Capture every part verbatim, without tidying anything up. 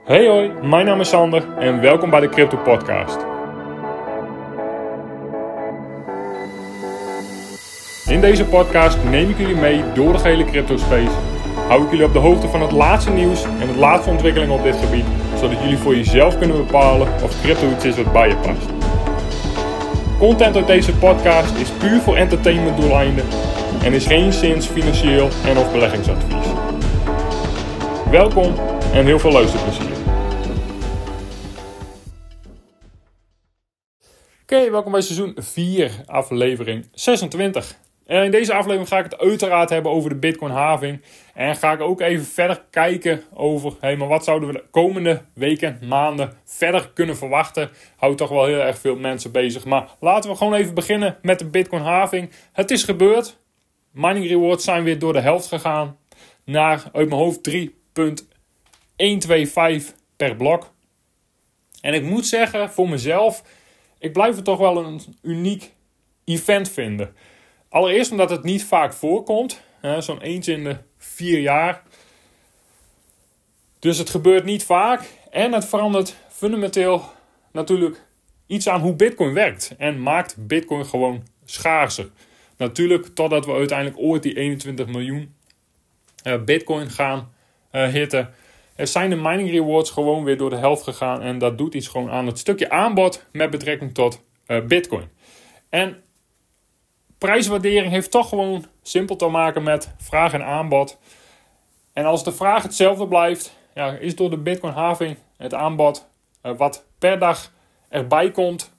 Hey hoi, mijn naam is Sander en welkom bij de Crypto Podcast. In deze podcast neem ik jullie mee door de gehele crypto space. Hou ik jullie op de hoogte van het laatste nieuws en de laatste ontwikkelingen op dit gebied, zodat jullie voor jezelf kunnen bepalen of crypto iets is wat bij je past. Content uit deze podcast is puur voor entertainment doeleinden en is geen zins financieel en of beleggingsadvies. Welkom en heel veel luisterplezier. Oké, okay, welkom bij seizoen vier, aflevering zesentwintig. En in deze aflevering ga ik het uiteraard hebben over de Bitcoin-halving. En ga ik ook even verder kijken over, hey, maar wat zouden we de komende weken, maanden verder kunnen verwachten. Houdt toch wel heel erg veel mensen bezig. Maar laten we gewoon even beginnen met de Bitcoin-halving. Het is gebeurd. Mining rewards zijn weer door de helft gegaan. Naar, uit mijn hoofd, drie komma honderdvijfenveertig per blok. En ik moet zeggen, voor mezelf, ik blijf het toch wel een uniek event vinden. Allereerst omdat het niet vaak voorkomt. Hè, zo'n eens in de vier jaar. Dus het gebeurt niet vaak. En het verandert fundamenteel natuurlijk iets aan hoe Bitcoin werkt. En maakt Bitcoin gewoon schaarser. Natuurlijk totdat we uiteindelijk ooit die eenentwintig miljoen uh, Bitcoin gaan uh, hitten. Er zijn de mining rewards gewoon weer door de helft gegaan. En dat doet iets gewoon aan het stukje aanbod met betrekking tot uh, Bitcoin. En prijswaardering heeft toch gewoon simpel te maken met vraag en aanbod. En als de vraag hetzelfde blijft, ja, is door de Bitcoin-halving het aanbod uh, wat per dag erbij komt,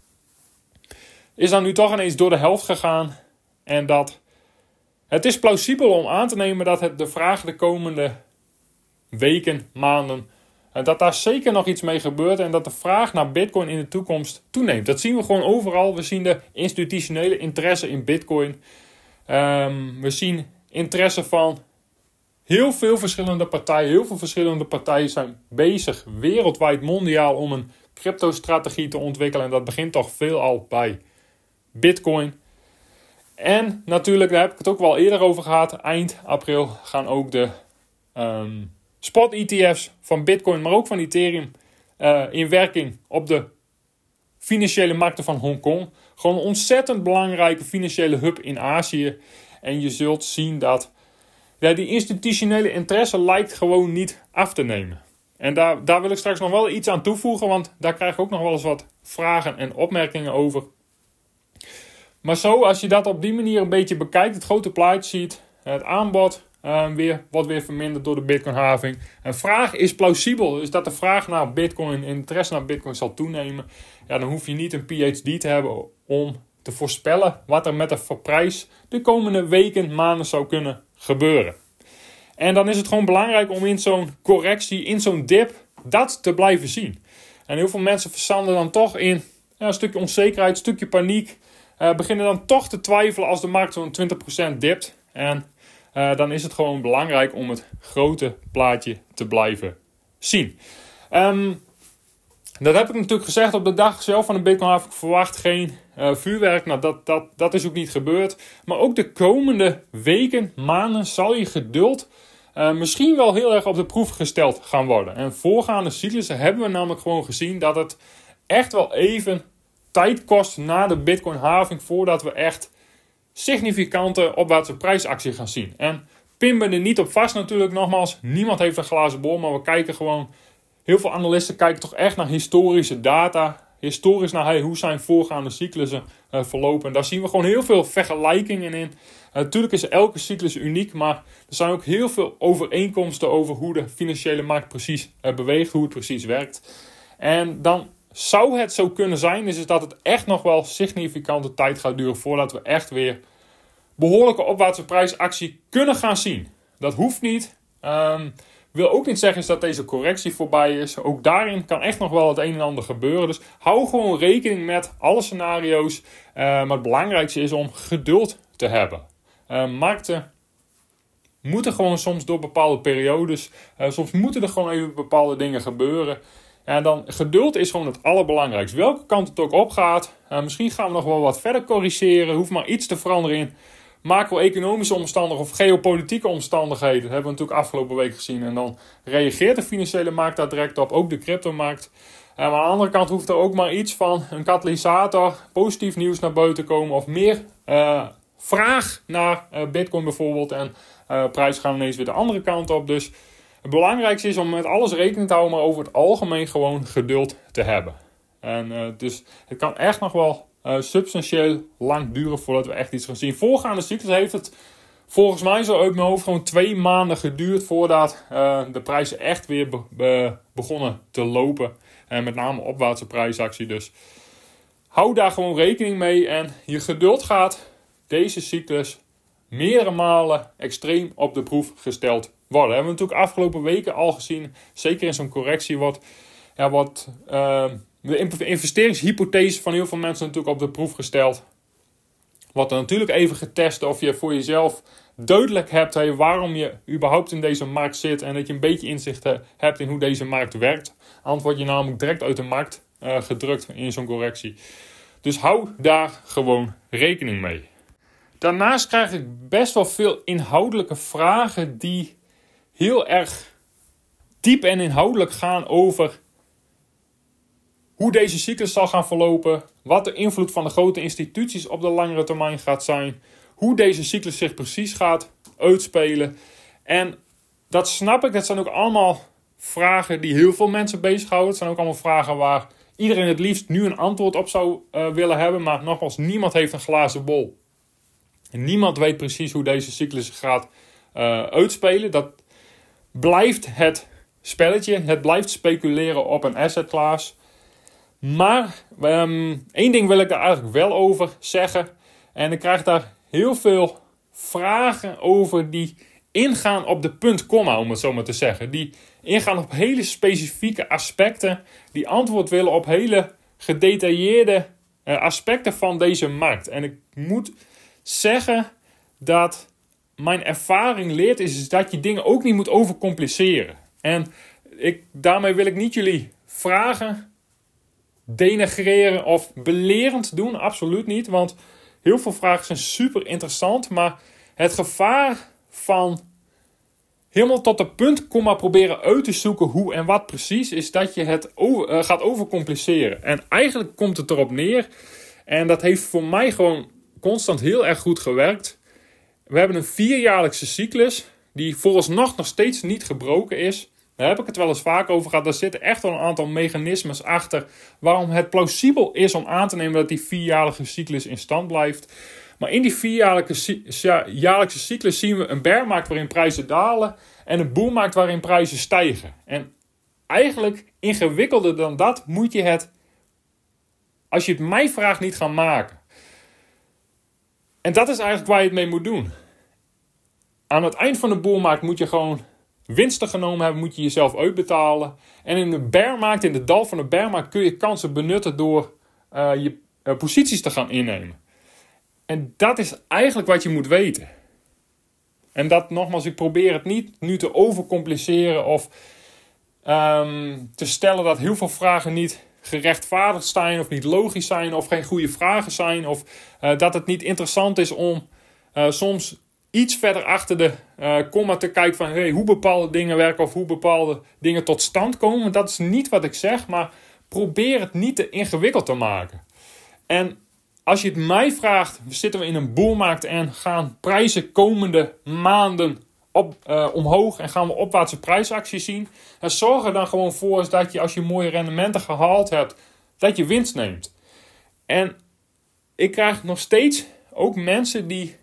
is dan nu toch ineens door de helft gegaan. En dat het is plausibel om aan te nemen dat het de vraag de komende weken, maanden, uh, dat daar zeker nog iets mee gebeurt en dat de vraag naar Bitcoin in de toekomst toeneemt. Dat zien we gewoon overal. We zien de institutionele interesse in Bitcoin. Um, we zien interesse van heel veel verschillende partijen. Heel veel verschillende partijen zijn bezig wereldwijd, mondiaal, om een crypto-strategie te ontwikkelen. En dat begint toch veelal bij Bitcoin. En natuurlijk, daar heb ik het ook wel eerder over gehad. Eind april gaan ook de um, spot-E T F's van Bitcoin, maar ook van Ethereum, uh, in werking op de financiële markten van Hongkong. Gewoon een ontzettend belangrijke financiële hub in Azië. En je zult zien dat ja, die institutionele interesse lijkt gewoon niet af te nemen. En daar, daar wil ik straks nog wel iets aan toevoegen, want daar krijg ik ook nog wel eens wat vragen en opmerkingen over. Maar zo, als je dat op die manier een beetje bekijkt, het grote plaatje ziet, het aanbod uh, weer, wordt weer verminderd door de Bitcoin-halving. En vraag is plausibel, dus dat de vraag naar Bitcoin, interesse naar Bitcoin zal toenemen. Ja, dan hoef je niet een P H D te hebben om te voorspellen wat er met de prijs de komende weken, maanden zou kunnen gebeuren. En dan is het gewoon belangrijk om in zo'n correctie, in zo'n dip, dat te blijven zien. En heel veel mensen verzanden dan toch in ja, een stukje onzekerheid, een stukje paniek. Uh, beginnen dan toch te twijfelen als de markt zo'n twintig procent dipt. En uh, dan is het gewoon belangrijk om het grote plaatje te blijven zien. Um, dat heb ik natuurlijk gezegd op de dag zelf van de Bitcoin halving. Ik verwacht geen uh, vuurwerk. Nou, dat, dat, dat is ook niet gebeurd. Maar ook de komende weken, maanden zal je geduld uh, misschien wel heel erg op de proef gesteld gaan worden. En voorgaande cyclussen hebben we namelijk gewoon gezien dat het echt wel even tijd kost na de Bitcoin halving voordat we echt significante opwaartse prijsactie gaan zien. En pin me er niet op vast natuurlijk, nogmaals, niemand heeft een glazen bol, maar we kijken gewoon, heel veel analisten kijken toch echt naar historische data, historisch naar hey, hoe zijn voorgaande cyclussen uh, verlopen. En daar zien we gewoon heel veel vergelijkingen in. Uh, natuurlijk is elke cyclus uniek, maar er zijn ook heel veel overeenkomsten over hoe de financiële markt precies uh, beweegt, hoe het precies werkt. En dan zou het zo kunnen zijn, is dat het echt nog wel significante tijd gaat duren voordat we echt weer behoorlijke opwaartse prijsactie kunnen gaan zien. Dat hoeft niet. Um, wil ook niet zeggen dat deze correctie voorbij is. Ook daarin kan echt nog wel het een en ander gebeuren. Dus hou gewoon rekening met alle scenario's. Uh, maar het belangrijkste is om geduld te hebben. Uh, markten moeten gewoon soms door bepaalde periodes. Uh, soms moeten er gewoon even bepaalde dingen gebeuren. En dan geduld is gewoon het allerbelangrijkste. Welke kant het ook op gaat. Uh, misschien gaan we nog wel wat verder corrigeren. Hoeft maar iets te veranderen in macro-economische omstandigheden of geopolitieke omstandigheden. Dat hebben we natuurlijk afgelopen week gezien. En dan reageert de financiële markt daar direct op, ook de cryptomarkt. En aan de andere kant hoeft er ook maar iets van een katalysator, positief nieuws naar buiten te komen. Of meer uh, vraag naar uh, Bitcoin bijvoorbeeld. En uh, prijzen gaan ineens weer de andere kant op. Dus het belangrijkste is om met alles rekening te houden, maar over het algemeen gewoon geduld te hebben. En uh, dus het kan echt nog wel uh, substantieel lang duren voordat we echt iets gaan zien. Voorgaande cyclus heeft het volgens mij zo uit mijn hoofd gewoon twee maanden geduurd voordat uh, de prijzen echt weer be- be- begonnen te lopen. En met name opwaartse prijsactie. Dus hou daar gewoon rekening mee. En je geduld gaat deze cyclus meerdere malen extreem op de proef gesteld worden. Dat hebben we natuurlijk afgelopen weken al gezien. Zeker in zo'n correctie wordt, ja, wordt uh, de investeringshypothese van heel veel mensen natuurlijk op de proef gesteld. Wordt er natuurlijk even getest of je voor jezelf duidelijk hebt hey, waarom je überhaupt in deze markt zit. En dat je een beetje inzicht hebt in hoe deze markt werkt. Anders word je namelijk direct uit de markt uh, gedrukt in zo'n correctie. Dus hou daar gewoon rekening mee. Daarnaast krijg ik best wel veel inhoudelijke vragen die heel erg diep en inhoudelijk gaan over hoe deze cyclus zal gaan verlopen, wat de invloed van de grote instituties op de langere termijn gaat zijn, hoe deze cyclus zich precies gaat uitspelen. En dat snap ik, dat zijn ook allemaal vragen die heel veel mensen bezighouden. Het zijn ook allemaal vragen waar iedereen het liefst nu een antwoord op zou uh, willen hebben, maar nogmaals, niemand heeft een glazen bol. En niemand weet precies hoe deze cyclus gaat uh, uitspelen. Dat blijft het spelletje, het blijft speculeren op een asset class. Maar um, één ding wil ik daar eigenlijk wel over zeggen. En ik krijg daar heel veel vragen over die ingaan op de punt komma, om het zo maar te zeggen. Die ingaan op hele specifieke aspecten. Die antwoord willen op hele gedetailleerde uh, aspecten van deze markt. En ik moet zeggen dat mijn ervaring leert is, is dat je dingen ook niet moet overcompliceren. En ik, daarmee wil ik niet jullie vragen denigreren of belerend doen. Absoluut niet. Want heel veel vragen zijn super interessant. Maar het gevaar van helemaal tot de punt komma proberen uit te zoeken hoe en wat precies, is dat je het over, uh, gaat overcompliceren. En eigenlijk komt het erop neer. En dat heeft voor mij gewoon constant heel erg goed gewerkt. We hebben een vierjaarlijkse cyclus die vooralsnog nog steeds niet gebroken is. Daar heb ik het wel eens vaak over gehad. Daar zitten echt wel een aantal mechanismes achter waarom het plausibel is om aan te nemen dat die vierjaarlijkse cyclus in stand blijft. Maar in die vierjaarlijkse cyclus zien we een bearmarkt waarin prijzen dalen en een boommarkt waarin prijzen stijgen. En eigenlijk ingewikkelder dan dat moet je het, als je het mij vraagt, niet gaan maken. En dat is eigenlijk waar je het mee moet doen. Aan het eind van de boommarkt moet je gewoon winsten genomen hebben, moet je jezelf uitbetalen. En in de bearmarkt, in de dal van de bearmarkt, kun je kansen benutten door uh, je uh, posities te gaan innemen. En dat is eigenlijk wat je moet weten. En dat, nogmaals, ik probeer het niet nu te overcompliceren of um, te stellen dat heel veel vragen niet gerechtvaardigd zijn of niet logisch zijn of geen goede vragen zijn. Of uh, dat het niet interessant is om uh, soms iets verder achter de uh, komma te kijken van hey, hoe bepaalde dingen werken of hoe bepaalde dingen tot stand komen. Dat is niet wat ik zeg, maar probeer het niet te ingewikkeld te maken. En als je het mij vraagt, zitten we in een boelmarkt en gaan prijzen komende maanden op, uh, omhoog en gaan we opwaartse prijsacties zien. En zorg er dan gewoon voor dat je, als je mooie rendementen gehaald hebt, dat je winst neemt. En ik krijg nog steeds ook mensen die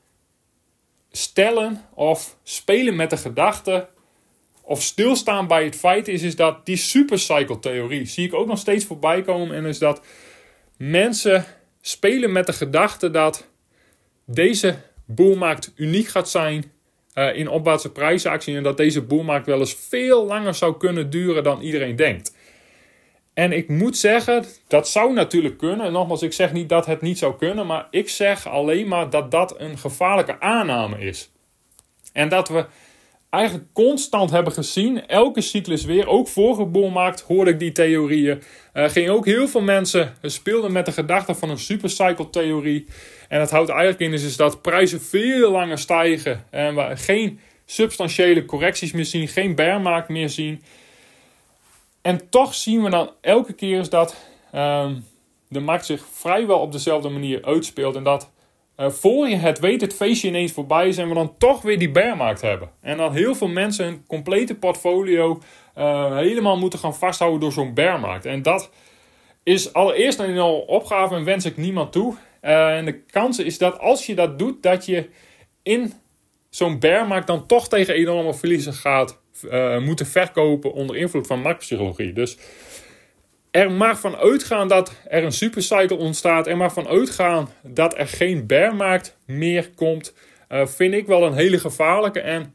stellen of spelen met de gedachte of stilstaan bij het feit is, is dat die supercycle theorie zie ik ook nog steeds voorbij komen. En is dat mensen spelen met de gedachte dat deze boelmarkt uniek gaat zijn uh, in opwaartse prijsactie en dat deze boelmarkt wel eens veel langer zou kunnen duren dan iedereen denkt. En ik moet zeggen, dat zou natuurlijk kunnen. En nogmaals, ik zeg niet dat het niet zou kunnen, maar ik zeg alleen maar dat dat een gevaarlijke aanname is. En dat we eigenlijk constant hebben gezien. Elke cyclus weer. Ook vorige boelmarkt hoorde ik die theorieën. Uh, gingen ook heel veel mensen speelden met de gedachte van een supercycle theorie. En dat houdt eigenlijk in is, is dat prijzen veel langer stijgen. En we geen substantiële correcties meer zien. Geen bearmarkt meer zien. En toch zien we dan elke keer is dat um, de markt zich vrijwel op dezelfde manier uitspeelt. En dat uh, voor je het weet het feestje ineens voorbij is en we dan toch weer die bearmarkt hebben. En dan heel veel mensen hun complete portfolio uh, helemaal moeten gaan vasthouden door zo'n bearmarkt. En dat is allereerst een enorme opgave en wens ik niemand toe. Uh, en de kans is dat als je dat doet, dat je in zo'n bearmarkt dan toch tegen enorme verliezen gaat uh, moeten verkopen onder invloed van marktpsychologie. Dus er mag van uitgaan dat er een supercycle ontstaat. Er mag van uitgaan dat er geen bearmarkt meer komt. Uh, vind ik wel een hele gevaarlijke en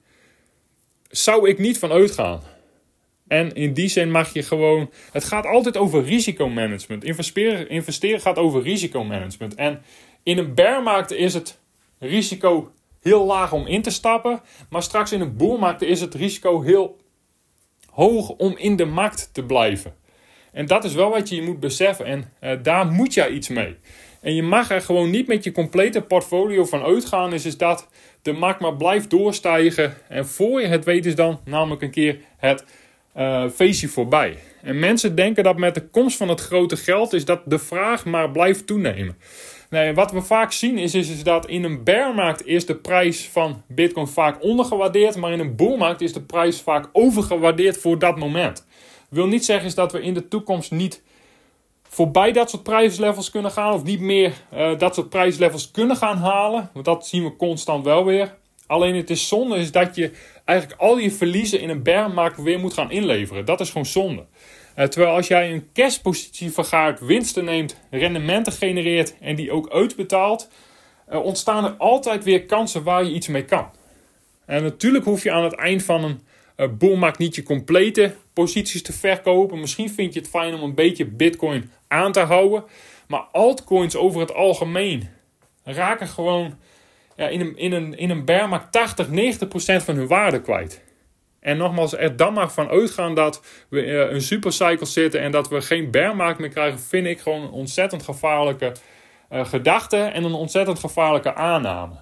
zou ik niet van uitgaan. En in die zin mag je gewoon... Het gaat altijd over risicomanagement. Investeren, investeren gaat over risicomanagement. En in een bearmarkt is het risico heel laag om in te stappen. Maar straks in een boelmarkt is het risico heel hoog om in de markt te blijven. En dat is wel wat je moet beseffen. En uh, daar moet je iets mee. En je mag er gewoon niet met je complete portfolio van uitgaan. Is, is dat de markt maar blijft doorstijgen. En voor je het weet is dan namelijk een keer het uh, feestje voorbij. En mensen denken dat met de komst van het grote geld is dat de vraag maar blijft toenemen. Nee, wat we vaak zien is, is, is dat in een bearmarkt is de prijs van Bitcoin vaak ondergewaardeerd. Maar in een bullmarkt is de prijs vaak overgewaardeerd voor dat moment. Wil niet zeggen is dat we in de toekomst niet voorbij dat soort prijslevels kunnen gaan. Of niet meer uh, dat soort prijslevels kunnen gaan halen. Want dat zien we constant wel weer. Alleen het is zonde is dat je eigenlijk al je verliezen in een bearmarkt weer moet gaan inleveren. Dat is gewoon zonde. Uh, terwijl als jij een cashpositie vergaart, winsten neemt, rendementen genereert en die ook uitbetaalt, uh, ontstaan er altijd weer kansen waar je iets mee kan. En natuurlijk hoef je aan het eind van een uh, bullmarkt niet je complete posities te verkopen. Misschien vind je het fijn om een beetje Bitcoin aan te houden. Maar altcoins over het algemeen raken gewoon ja, in een, in een, in een bearmarkt tachtig, negentig procent van hun waarde kwijt. En nogmaals, er dan maar van uitgaan dat we uh, een supercycle zitten en dat we geen bearmarkt meer krijgen, vind ik gewoon een ontzettend gevaarlijke uh, gedachte en een ontzettend gevaarlijke aanname.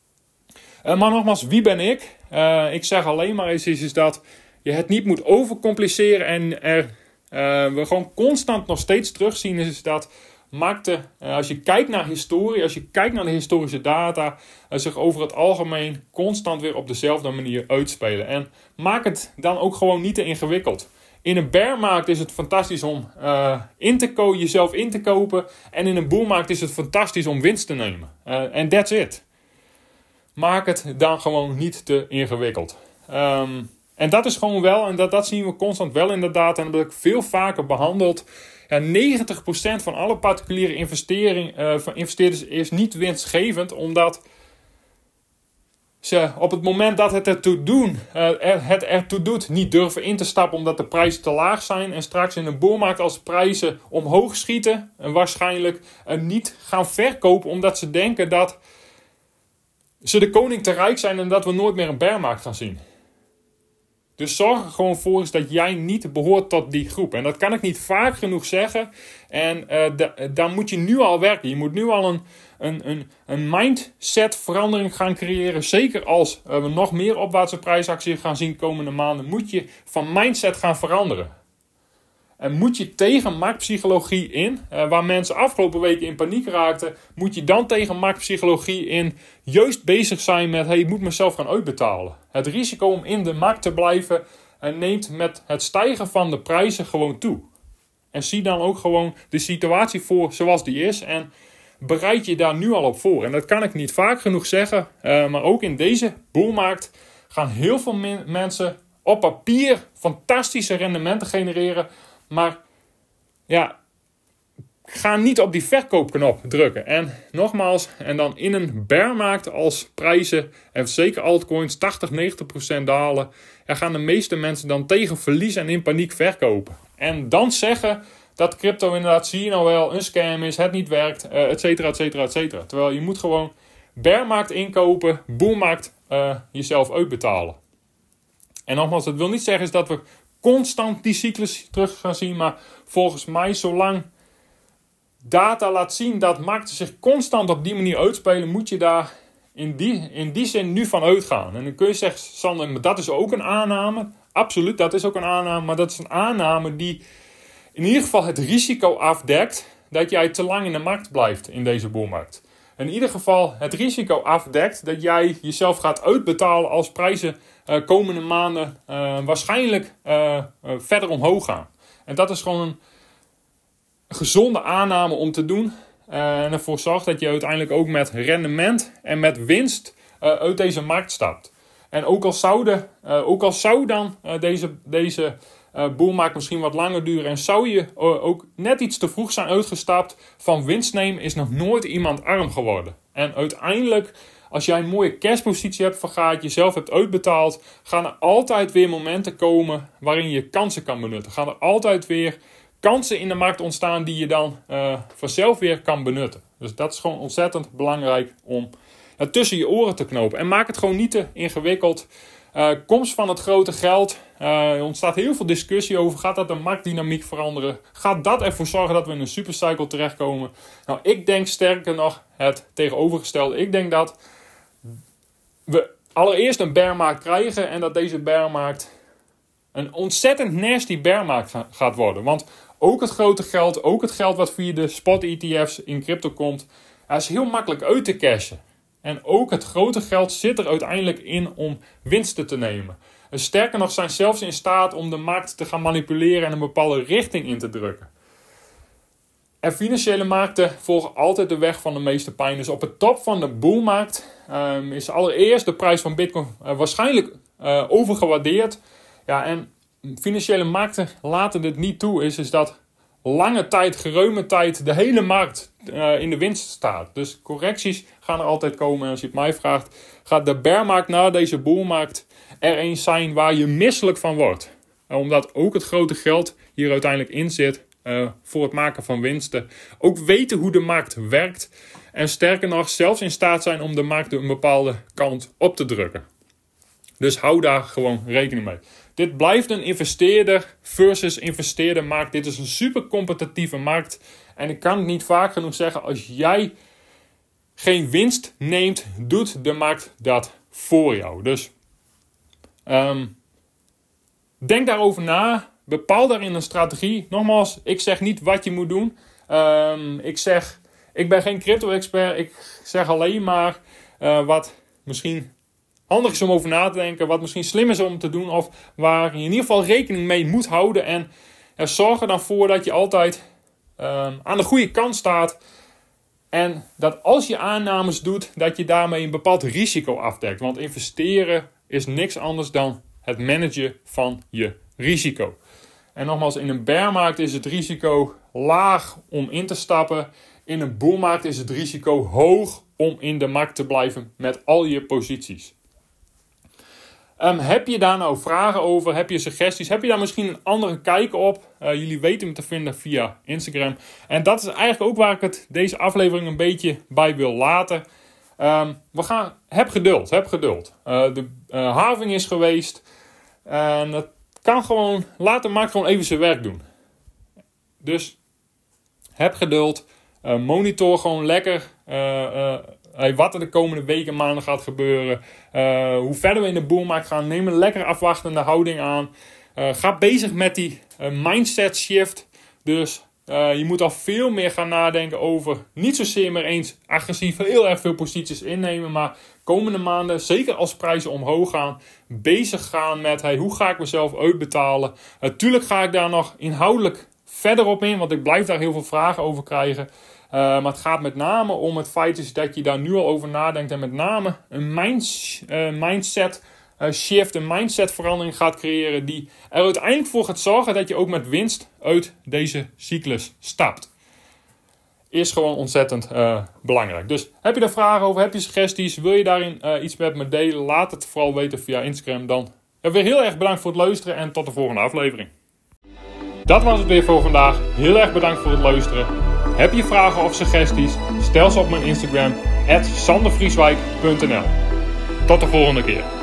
Uh, maar nogmaals, wie ben ik? Uh, ik zeg alleen maar eens is, is dat je het niet moet overcompliceren en er, uh, we gewoon constant nog steeds terugzien is, is dat markten, uh, als je kijkt naar historie, als je kijkt naar de historische data, uh, zich over het algemeen constant weer op dezelfde manier uitspelen. En maak het dan ook gewoon niet te ingewikkeld. In een bearmarkt is het fantastisch om uh, in te ko- jezelf in te kopen. En in een boelmarkt is het fantastisch om winst te nemen. En uh, that's it. Maak het dan gewoon niet te ingewikkeld. Um, en dat is gewoon wel, en dat, dat zien we constant wel in de data. En dat heb ik veel vaker behandeld. Ja, negentig procent van alle particuliere investering, uh, van investeerders is niet winstgevend. Omdat ze op het moment dat het ertoe, doen, uh, er, het ertoe doet niet durven in te stappen omdat de prijzen te laag zijn. En straks in een boelmarkt als prijzen omhoog schieten. En waarschijnlijk uh, niet gaan verkopen omdat ze denken dat ze de koning te rijk zijn en dat we nooit meer een bearmarkt gaan zien. Dus zorg er gewoon voor is dat jij niet behoort tot die groep. En dat kan ik niet vaak genoeg zeggen. En uh, da- daar moet je nu al werken. Je moet nu al een, een, een, een mindset verandering gaan creëren. Zeker als uh, we nog meer opwaartse prijsacties gaan zien komende maanden. Moet je van mindset gaan veranderen. En moet je tegen marktpsychologie in, uh, waar mensen afgelopen weken in paniek raakten, moet je dan tegen marktpsychologie in juist bezig zijn met, hey, ik moet mezelf gaan uitbetalen. Het risico om in de markt te blijven uh, neemt met het stijgen van de prijzen gewoon toe. En zie dan ook gewoon de situatie voor zoals die is en bereid je daar nu al op voor. En dat kan ik niet vaak genoeg zeggen, uh, maar ook in deze boelmarkt gaan heel veel min- mensen op papier fantastische rendementen genereren. Maar ja, ga niet op die verkoopknop drukken. En nogmaals, en dan in een bearmarkt als prijzen, en zeker altcoins, tachtig, negentig procent dalen, er gaan de meeste mensen dan tegen verlies en in paniek verkopen. En dan zeggen dat crypto inderdaad, zie je nou wel, een scam is, het niet werkt, uh, et cetera, et cetera, et cetera. Terwijl je moet gewoon bearmarkt inkopen, boelmarkt uh, jezelf uitbetalen. En nogmaals, dat wil niet zeggen is dat we constant die cyclus terug gaan zien. Maar volgens mij, zolang data laat zien dat markten zich constant op die manier uitspelen, moet je daar in die, in die zin nu van uitgaan. En dan kun je zeggen, Sander, maar dat is ook een aanname. Absoluut, dat is ook een aanname. Maar dat is een aanname die in ieder geval het risico afdekt dat jij te lang in de markt blijft in deze boelmarkt. In ieder geval het risico afdekt dat jij jezelf gaat uitbetalen als prijzen uh, komende maanden uh, waarschijnlijk uh, uh, verder omhoog gaan. En dat is gewoon een gezonde aanname om te doen. Uh, en ervoor zorgt dat je uiteindelijk ook met rendement en met winst uh, uit deze markt stapt. En ook al zou, de, uh, ook al zou dan uh, deze, deze uh, boelmarkt misschien wat langer duren en zou je uh, ook net iets te vroeg zijn uitgestapt, van winst nemen is nog nooit iemand arm geworden. En uiteindelijk, als jij een mooie cashpositie hebt vergaard, jezelf hebt uitbetaald, gaan er altijd weer momenten komen waarin je kansen kan benutten. Gaan er altijd weer kansen in de markt ontstaan die je dan uh, vanzelf weer kan benutten. Dus dat is gewoon ontzettend belangrijk om uh, tussen je oren te knopen. En maak het gewoon niet te ingewikkeld. Uh, komst van het grote geld. Uh, er ontstaat heel veel discussie over. Gaat dat de marktdynamiek veranderen? Gaat dat ervoor zorgen dat we in een supercycle terechtkomen? Nou, ik denk sterker nog het tegenovergestelde. Ik denk dat we allereerst een bearmarkt krijgen en dat deze bearmarkt een ontzettend nasty bearmarkt gaat worden. Want ook het grote geld, ook het geld wat via de spot E T F's in crypto komt, is heel makkelijk uit te cashen. En ook het grote geld zit er uiteindelijk in om winsten te nemen. En sterker nog, zijn zelfs in staat om de markt te gaan manipuleren en een bepaalde richting in te drukken. En financiële markten volgen altijd de weg van de meeste pijn. Dus op het top van de boelmarkt um, is allereerst de prijs van Bitcoin uh, waarschijnlijk uh, overgewaardeerd. Ja, en financiële markten laten dit niet toe, is, is dat lange tijd, geruime tijd, de hele markt uh, in de winst staat. Dus correcties gaan er altijd komen. En als je het mij vraagt, gaat de bearmarkt na deze boelmarkt er een zijn waar je misselijk van wordt. Uh, omdat ook het grote geld hier uiteindelijk in zit uh, voor het maken van winsten. Ook weten hoe de markt werkt. En sterker nog, zelfs in staat zijn om de markt een bepaalde kant op te drukken. Dus hou daar gewoon rekening mee. Dit blijft een investeerder versus investeerder markt. Dit is een super competitieve markt. En ik kan het niet vaak genoeg zeggen. Als jij geen winst neemt, doet de markt dat voor jou. Dus um, denk daarover na. Bepaal daarin een strategie. Nogmaals, ik zeg niet wat je moet doen. Um, ik zeg, ik ben geen crypto-expert. Ik zeg alleen maar uh, wat misschien handig is om over na te denken, wat misschien slim is om te doen, of waar je in ieder geval rekening mee moet houden. En er zorg er dan voor dat je altijd um, aan de goede kant staat. En dat als je aannames doet, dat je daarmee een bepaald risico afdekt. Want investeren is niks anders dan het managen van je risico. En nogmaals, in een bearmarkt is het risico laag om in te stappen. In een boelmarkt is het risico hoog om in de markt te blijven met al je posities. Um, heb je daar nou vragen over? Heb je suggesties? Heb je daar misschien een andere kijk op? Uh, jullie weten me te vinden via Instagram. En dat is eigenlijk ook waar ik het deze aflevering een beetje bij wil laten. Um, we gaan, heb geduld, heb geduld. Uh, de uh, halving is geweest. En het kan gewoon, laat de markt gewoon even zijn werk doen. Dus heb geduld. Uh, monitor gewoon lekker uh, uh, Hey, wat er de komende weken en maanden gaat gebeuren. Uh, hoe verder we in de boelmarkt gaan. Neem een lekker afwachtende houding aan. Uh, ga bezig met die uh, mindset shift. Dus uh, je moet al veel meer gaan nadenken over. Niet zozeer meer eens agressief heel erg veel posities innemen. Maar komende maanden, zeker als prijzen omhoog gaan. Bezig gaan met hey, hoe ga ik mezelf uitbetalen. Natuurlijk uh, ga ik daar nog inhoudelijk verder op in. Want ik blijf daar heel veel vragen over krijgen. Uh, maar het gaat met name om het feit is dat je daar nu al over nadenkt. En met name een minds, uh, mindset uh, shift, een mindset verandering gaat creëren. Die er uiteindelijk voor gaat zorgen dat je ook met winst uit deze cyclus stapt. Is gewoon ontzettend uh, belangrijk. Dus heb je daar vragen over, heb je suggesties, wil je daarin uh, iets met me delen? Laat het vooral weten via Instagram. Dan ja, weer heel erg bedankt voor het luisteren en tot de volgende aflevering. Dat was het weer voor vandaag. Heel erg bedankt voor het luisteren. Heb je vragen of suggesties? Stel ze op mijn Instagram at sandervrieswijk punt n l. Tot de volgende keer.